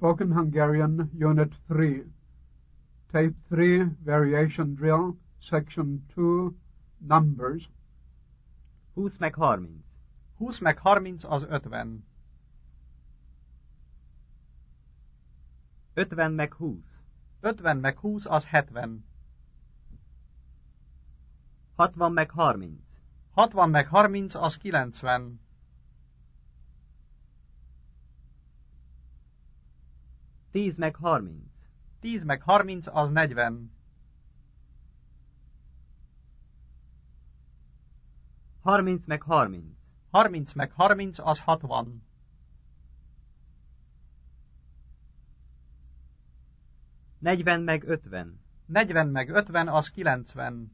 Spoken Hungarian, Unit 3, Tape 3, Variation Drill, Section 2, Numbers. 20 meg 30. 20 meg 30 az 50. 50 meg 20. 50 meg 20 az 70. 60 meg 30. 60 meg 30 az 90. 10 meg 30. 10 meg 30 az 40. 30 meg 30. 30 meg 30 az 60. 40 meg 50. 40 meg 50 az 90.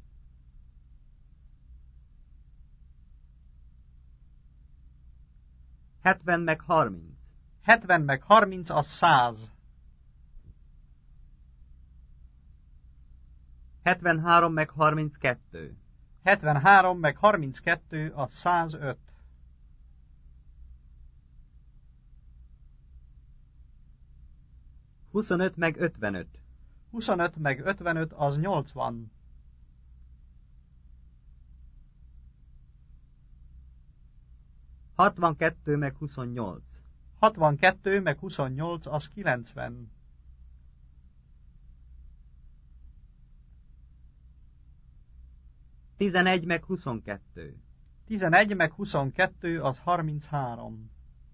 70 meg 30. 70 meg 30 az 100. 73 meg 32. 73 meg 32 az 105. 25 meg 55. 25 meg 55 az 80. 62 meg 28. 62 meg 28 az 90. 11 meg 22. 11 meg 22 az 33.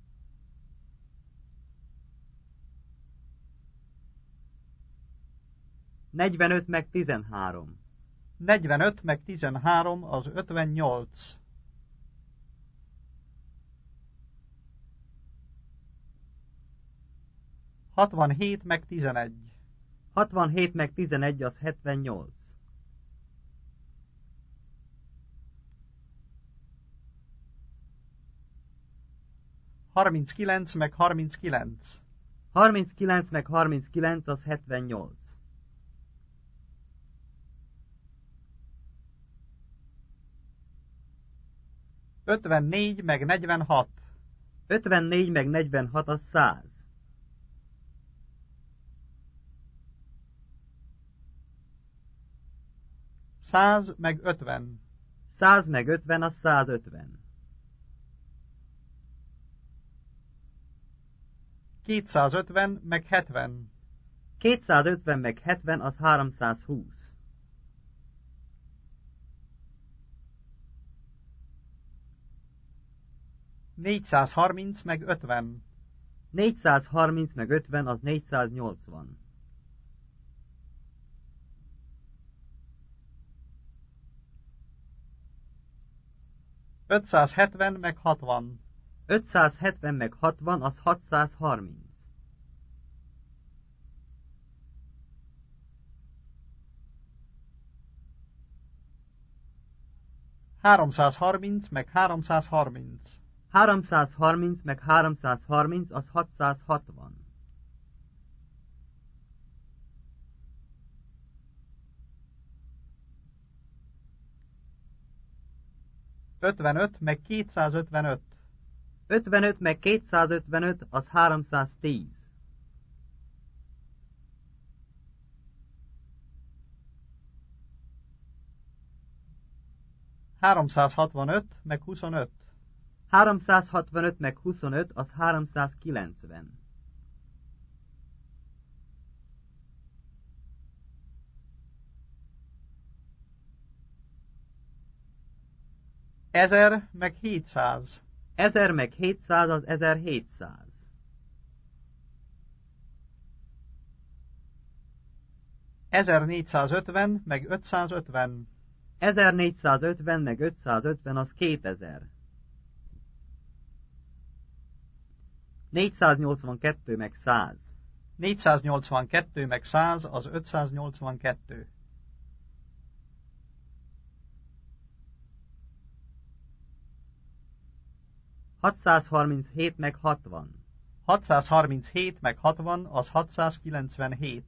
45 meg 13. 45 meg 13 az 58. 67 meg 11. 67 meg 11 az 78. 39 meg 39. 39 meg 39 az 78. 54 meg 46. 54 meg 46 az 100. 100 meg 50. 100 meg 50 az 150. 250 meg 70. 250 meg 70 az 320. 430 meg 50. 430 meg 50 az 480. 570 meg 60. 570 meg 60 az 630. 330 meg 330. 330 meg 330 az 660. 55 meg 255. 55 meg 255 az 310. 365 meg 25. 365 meg 25 az 390. 1000 meg 700. 1000 meg 700 az 1700. 1450 meg 550. 1450 meg 550 az 2000. 482 meg 100. 482 meg 100 az 582. 637 meg 60. 637 meg 60 az 697.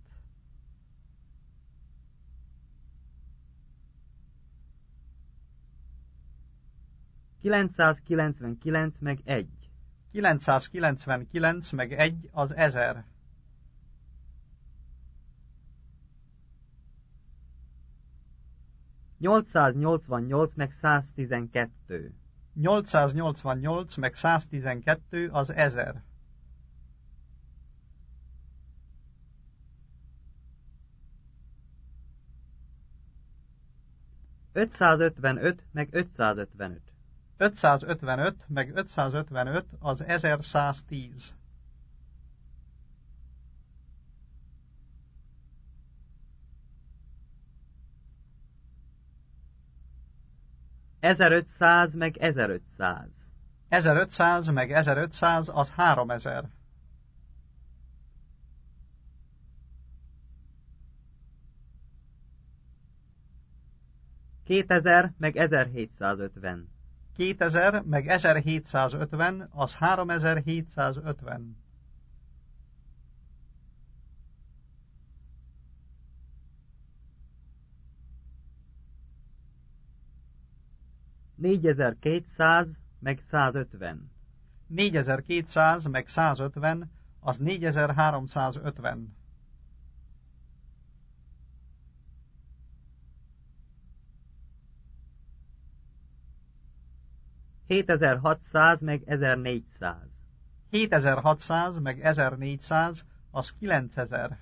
999 meg 1. 999 meg 1 az 1000. 888 meg 112. 888 meg 112 az 1000. 555 meg 555. 555 meg 555 az 1110. 1500 meg 1500. 1500 meg 1500 az 3000. 2000 meg 1750. 2000 meg 1750 az 3750. 4200 meg 150. 4200 meg 150 az 4350. 7600 meg 1400. 7600 meg 1400 az 9000.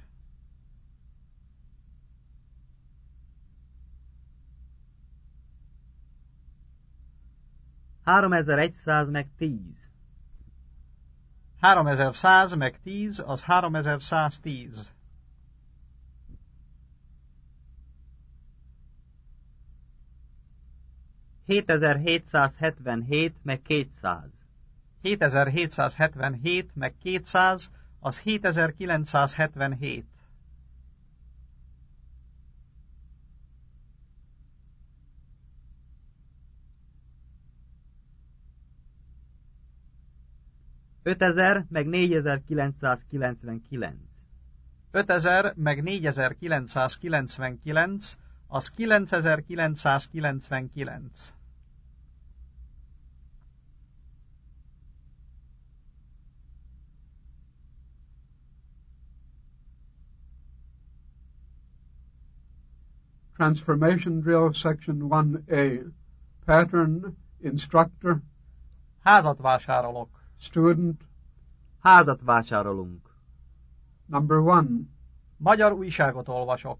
3100 meg 10. 3100 meg 10 az 3110. 7777 meg 200. 7777 meg 200 az 7977. 5000 meg 4999. 5000 meg 4999 az 9999. 'Transformation Drill Section 1A. Pattern, Instructor, Házat vásárolok. Student, Házat vásárolunk. Number 1. Magyar újságot olvasok.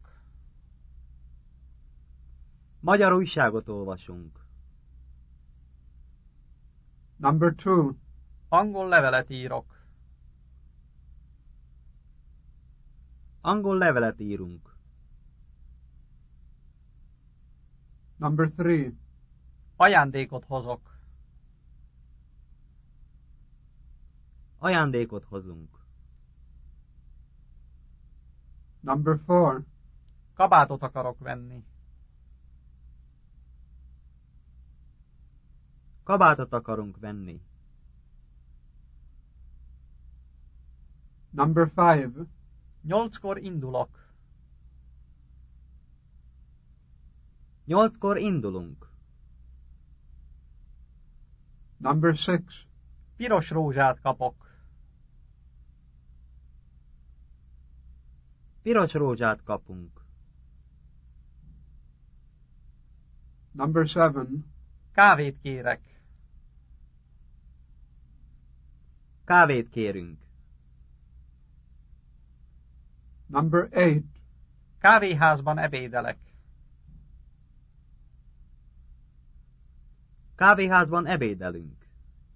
Magyar újságot olvasunk. Number 2. Angol levelet írok. Angol levelet írunk. Number 3. Ajándékot hozok. Ajándékot hozunk. Number 4. Kabátot akarok venni. Kabátot akarunk venni. Number 5. 8-kor indulok. 8-kor indulunk. Number 6. Piros rózsát kapok. Piros rózsát kapunk. Number 7. Kávét kérek. Kávét kérünk. Number 8. Kávéházban ebédelek. Kávéházban ebédelünk.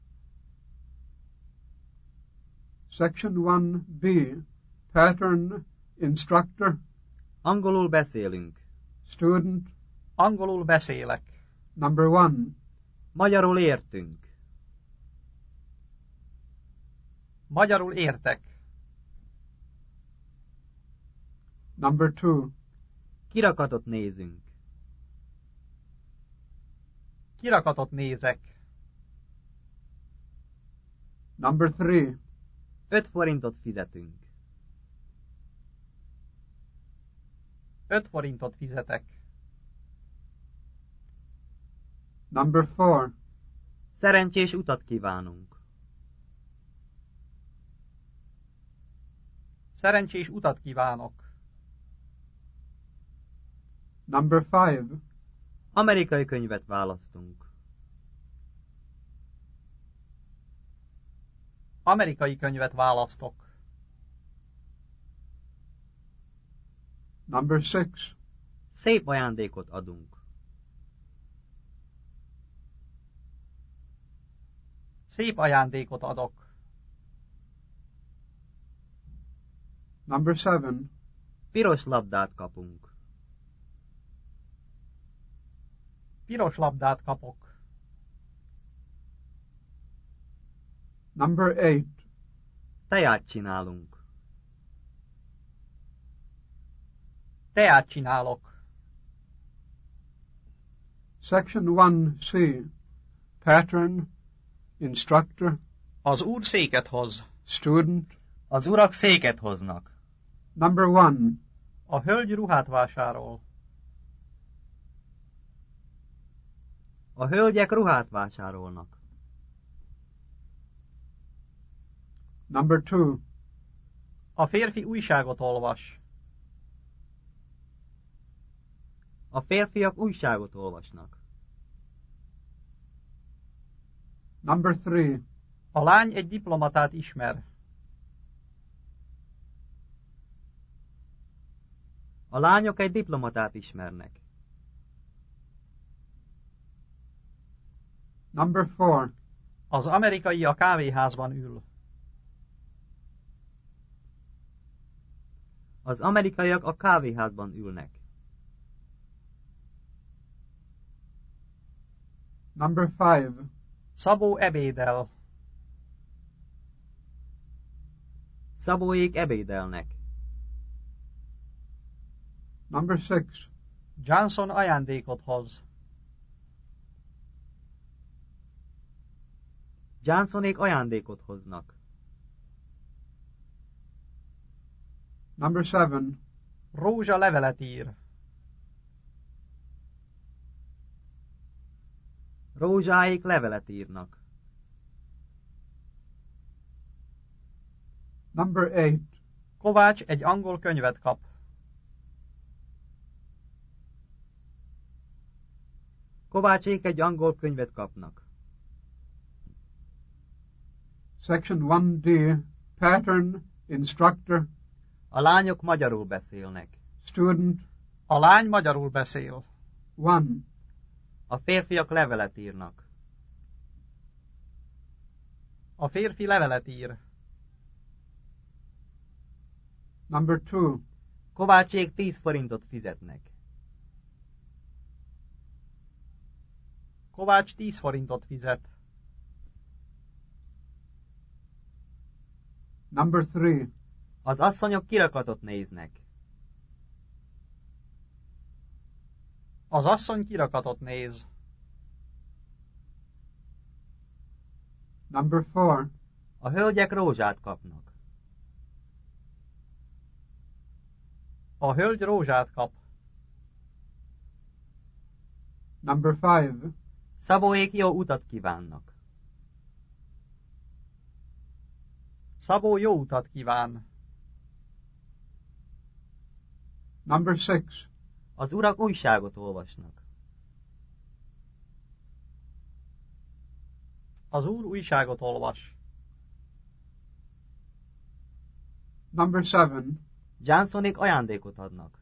Section 1B. Pattern, Instructor, Angolul beszélünk. Student, Angolul beszélek. Number 1. Magyarul értünk. Magyarul értek. Number 2. Kirakatot nézünk. Kirakatot nézek. Number 3. 5 forintot fizetünk. 5 forintot fizetek. Number 4. Szerencsés utat kívánunk. Szerencsés utat kívánok. Number 5. Amerikai könyvet választunk. Amerikai könyvet választok. Number 6. Szép ajándékot adunk. Szép ajándékot adok. Number 7. Piros labdát kapunk. Piros labdát kapok. Number 8. Teját csinálunk. Teát csinálok. Section 1C. Pattern, instructor, Az úr széket hoz. student. Az urak széket hoznak. Number 1. A hölgy ruhát vásárol. A hölgyek ruhát vásárolnak. Number 2. A férfi újságot olvas. A férfiak újságot olvasnak. Number 3. A lány egy diplomatát ismer. A lányok egy diplomatát ismernek. Number 4. Az amerikai a kávéházban ül. Az amerikaiak a kávéházban ülnek. Number 5. Szabó ebédel. Szabóék ebédelnek. Number 6. Johnson ajándékot hoz. Johnsonék ajándékot hoznak. Number 7. Rózsa levelet ír. Rózsáék levelet írnak. Number 8. Kovács egy angol könyvet kap. Kovácsék egy angol könyvet kapnak. Section 1D. Pattern, instructor, A lányok magyarul beszélnek. student. A lány magyarul beszél. 1. A férfiak levelet írnak. A férfi levelet ír. Number 2. Kovácsék 10 forintot fizetnek. Kovács 10 forintot fizet. Number 3. Az asszonyok kirakatot néznek. Az asszony kirakatot néz. Number 4. A hölgyek rózsát kapnak. A hölgy rózsát kap. Number 5. Szabóék jó utat kívánnak. Szabó jó utat kíván. Number 6. Az urak újságot olvasnak. Az úr újságot olvas. Number 7. Johnsonék ajándékot adnak.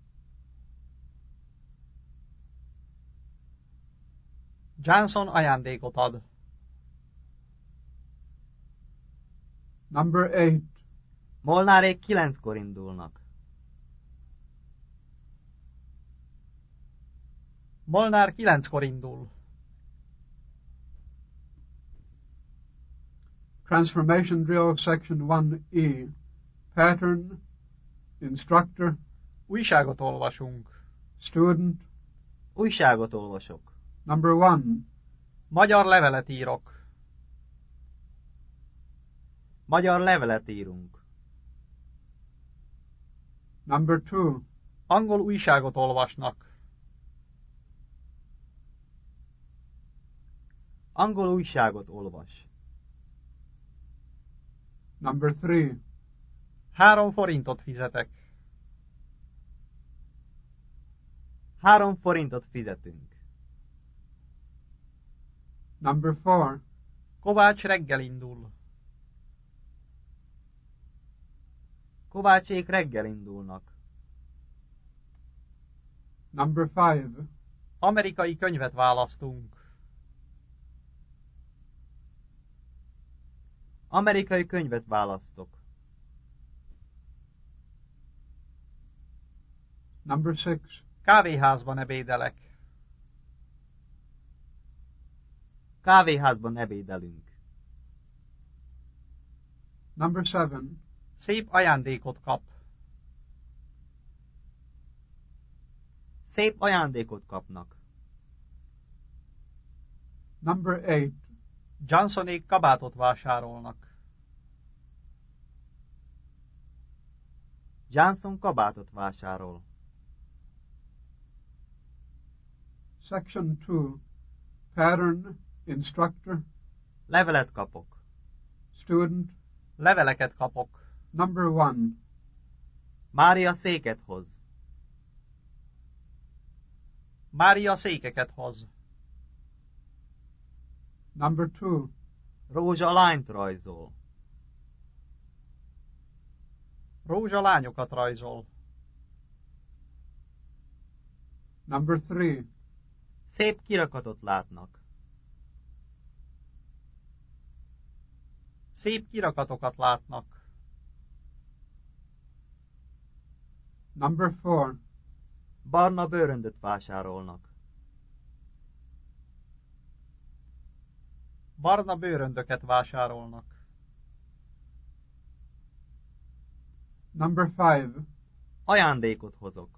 Johnson ajándékot ad. Number 8. Molnárék 9-kor indulnak. Molnár 9-kor indul. Transformation drill, section 1E. Pattern, instructor, Újságot olvasunk. student. Újságot olvasok. Number 1. Magyar levelet írok. Magyar levelet írunk. Number 2. Angol újságot olvasnak. Angol újságot olvas. Number 3. 3 forintot fizetek. 3 forintot fizetünk. Number 4. Kovács reggel indul. Kovácsék reggel indulnak. Number 5. Amerikai könyvet választunk. Amerikai könyvet választok. Number 6. Kávéházban ebédelek. Kávéházban ebédelünk. Number 7. Szép ajándékot kap. Szép ajándékot kapnak. Number 8. Johnsonék kabátot vásárolnak. Johnson kabátot vásárol. Section 2. Pattern, instructor, Levelet kapok. student. Leveleket kapok. Number 1. Mária széket hoz. Mária székeket hoz. Number 2. Rózsa lányt rajzol. Rózsa lányokat rajzol. Number 3. Szép kirakatot látnak. Szép kirakatokat látnak. Number 4. Barna bőröndöt vásárolnak. Barna bőröndöket vásárolnak. Number 5. Ajándékot hozok.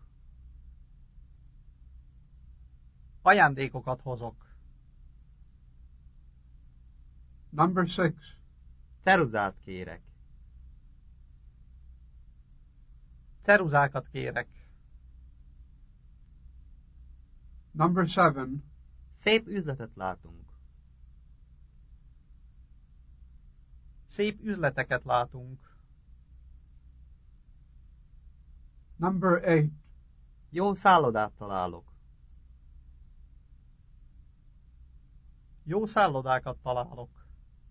Ajándékokat hozok. Number 6. Ceruzát kérek. Ceruzákat kérek. Number 7. Szép üzletet látunk. Szép üzleteket látunk. Number 8. Jó szállodát találok. Jó szállodákat találok.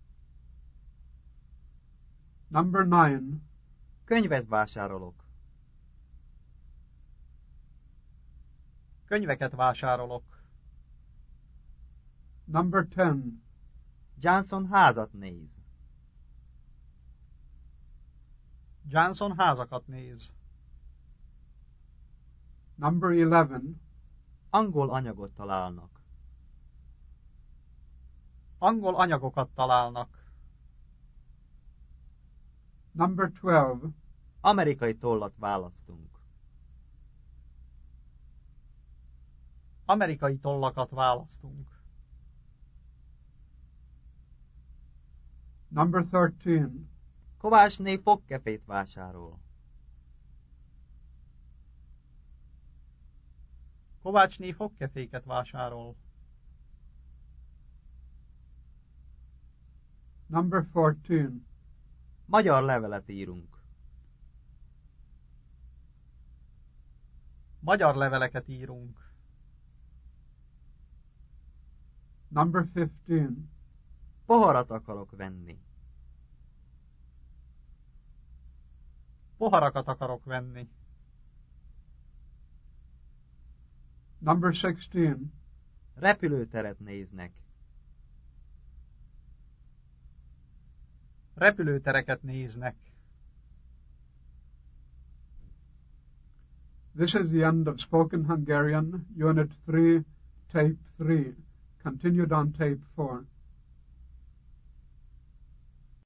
Number 9. Könyvet vásárolok. Könyveket vásárolok. Number 10. Johnson házat néz. Johnson házakat néz. Number 11. Angol anyagot találnak. Angol anyagokat találnak. Number 12. Amerikai tollat választunk. Amerikai tollakat választunk. Number 13. Kovácsné fogkefét vásárol. Kovácsné fogkeféket vásárol. Number 14. Magyar levelet írunk. Magyar leveleket írunk. Number 15. Poharat akarok venni. Poharakat akarok venni. Number 16. Repülőteret néznek. Repülőtereket néznek. This is the end of Spoken Hungarian, Unit 3, Tape 3, continued on Tape 4.